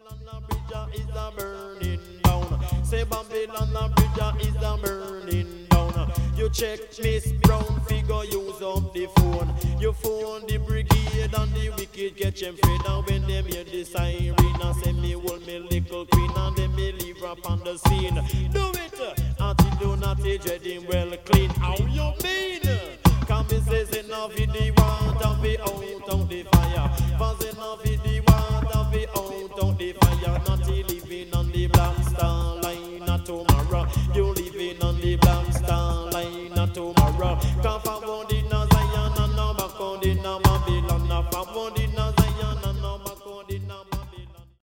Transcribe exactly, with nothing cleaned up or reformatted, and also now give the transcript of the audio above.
Babylon bridge is a burning down. Say Babylon bridge is a burning down. You check Miss Brown figure, use up the phone. You phone the brigade and the wicked catch them afraid. And when them hear the siren, and say me hold me little queen, and then me leave her upon the scene. Do it until do not dreading well clean. How you mean? Come and says enough in the water, be out of the fire. Cause enough in the water, be out of the fire. Not living on the black star line not tomorrow. You living on the black star line not tomorrow. Come forward in a